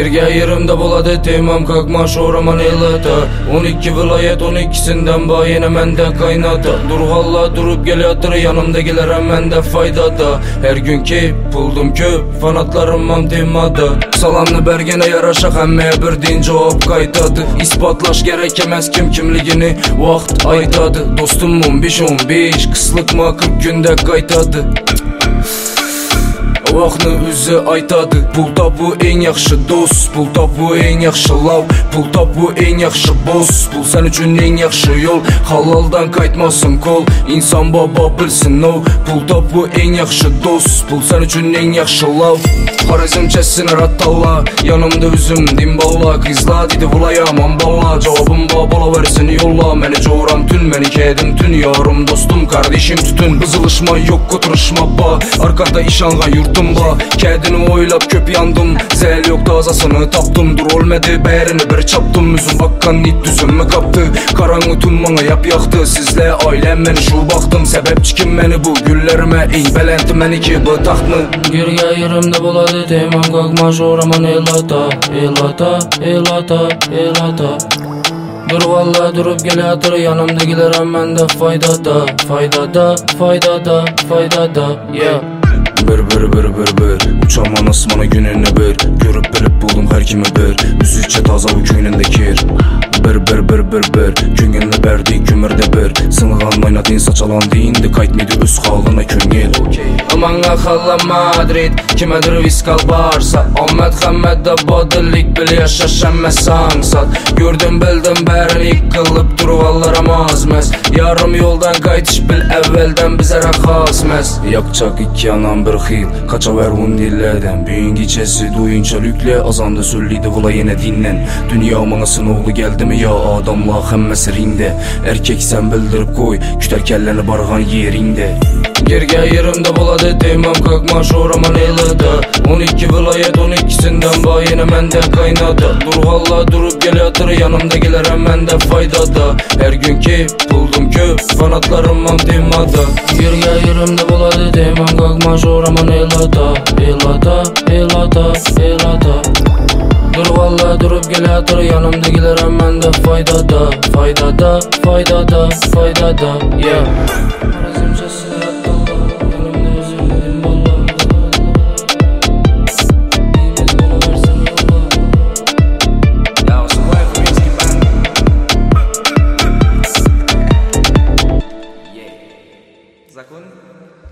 Yerge yerimde buladı temam kalkma şoraman elata 12 vilayet 12'sinden bayine mende kaynata Durgalla durup geliyordur yanımdakiler mende faydada Her gün keyip buldum köp fanatlarımam temada Salamlı bergene yaraşak emmeye bir din cevap kaytadı İspatlaş gerekemez kim kimligini vakt aytadı Dostum 15-15 kıslıkma 40 günde kaytadı Vaqtni o'zi aytadi Pul topu eng yaxshi do'st Pul topu eng yaxshi love Pul topu eng yaxshi boss Pul sen uchun eng yaxshi yo'l Haloldan qaytmasin qo'l Inson bobo bilsin no Pul topu eng yaxshi do'st Pul sen uchun eng yaxshi love Xorazmchasini rattalla Yanımda o'zim dimballa Qizlar dedi bulayamam balla Javobim bor bo'laversin yo'lla Meni jo'ram tun meni kedim tun Yorim dostum kardeşim tutun Bızılışma yok oturuşma ba Arkada işangan yurtum Kendini oylap köp yandım Zel yok tazasını taptım Dur olmadı berini bir çaptım Üzüm bakkan nit düzümü kaptı Karanğı tüm bana yap yaktı Sizle ailem beni şu baktım Sebepçi kim beni bu güllerime İng belenti meni ki bu tahtını Gerge yerimde buladı temam kalkma şoraman elata Elata, elata, elata Dur valla durup geliyordur yanımdakiler mende faydada Faydada, faydada, faydada yeah Bir Uçaman asmana gününü bir Görüp bilip buldum her kimi bir Müzikçe taza o köynünde kir Bir Köngünlü berdi kümürde bir Sınıgan oynadın saçalandı indi Kaytmaydı öz halına köngel Amanga xalla Madrid Kimedir viskal barsa Ahmet Hammed'de badillik bil yaşaşanmez sansat Gördüm bildim berini kılıp durvallara mazmez Yarım yoldan kaytiş bil evvelden bize rakhasmez Yakacak iki yanam bir xil Kaçaver hun dillerden Büyün gecesi duyunca lükle Azanda söyleydi vula yine dinlen Dünya manasın oğlu geldi mi ya adamla hemmesi ringde Erkek sen bildirip koy Küter kelleni barğan yerinde Gerge yerimde buladı temam kalkma şoraman elata 12 vilayet 12'sinden bayine mende kaynata Durgalla durup geliyordur yanımdakiler mende faydada Her gün keyip buldum köp fanatlarımam temada Gerge yerimde buladı temam kalkma şoraman elata Elata, elata, elata Dur valla durup geliyordur yanımdakiler mende faydada Faydada, faydada, faydada yeah Закон?